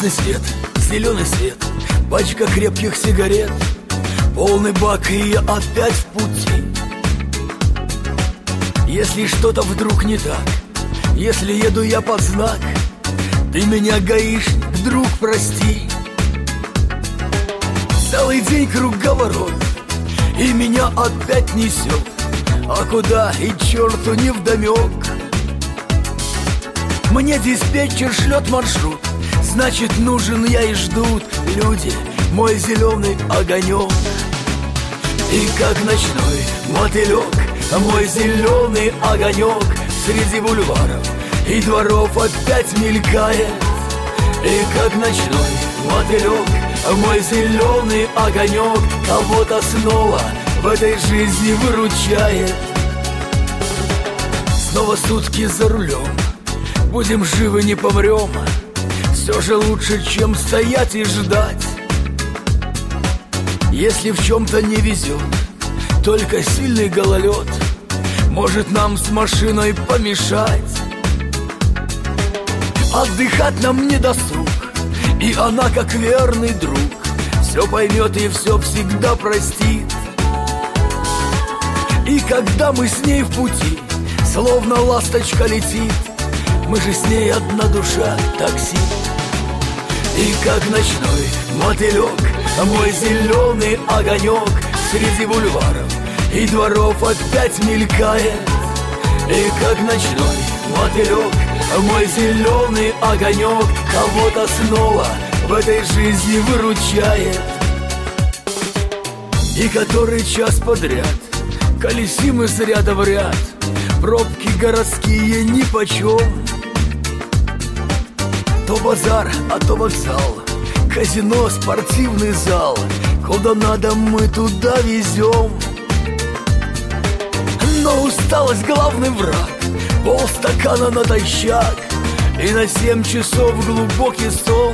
Красный свет, зеленый свет, пачка крепких сигарет, полный бак, и я опять в пути. Если что-то вдруг не так, если еду я под знак, ты меня, гаишник, друг, прости. Целый день круговорот, и меня опять несет, а куда и черту невдомек. Мне диспетчер шлет маршрут, значит нужен я и ждут люди мой зеленый огонек. И как ночной мотылек мой зеленый огонек среди бульваров и дворов опять мелькает. И как ночной мотылек мой зеленый огонек кого-то снова в этой жизни выручает. Снова сутки за рулем, будем живы, не помрем. Все же лучше, чем стоять и ждать. Если в чем-то не везет, только сильный гололед может нам с машиной помешать. Отдыхать нам не досуг, и она, как верный друг, все поймет и все всегда простит. И когда мы с ней в пути, словно ласточка летит, мы же с ней одна душа, такси. И как ночной мотылек мой зеленый огонек среди бульваров и дворов опять мелькает. И как ночной мотылек мой зеленый огонек кого-то снова в этой жизни выручает. И который час подряд колесим из ряда в ряд, пробки городские нипочем. То базар, а то вокзал, казино, спортивный зал, куда надо мы туда везем. Но усталость главный враг, полстакана натощак и на 7 часов глубокий сон.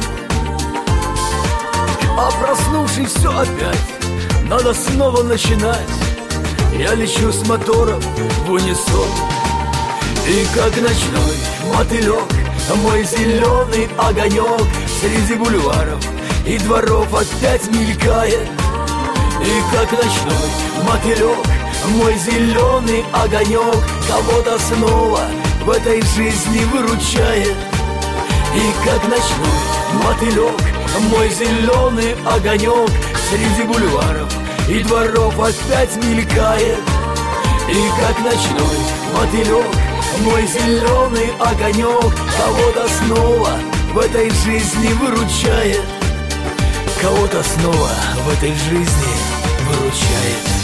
А проснувшись все опять, надо снова начинать. Я лечу с мотором в унисон. И как ночной мотылек мой зеленый огонек среди бульваров и дворов опять мелькает. И как ночной мотылек мой зеленый огонек кого-то снова в этой жизни выручает. И как ночной мотылек мой зеленый огонек среди бульваров и дворов опять мелькает. И как ночной мотылек мой зеленый огонек кого-то снова в этой жизни выручает. Кого-то снова в этой жизни выручает.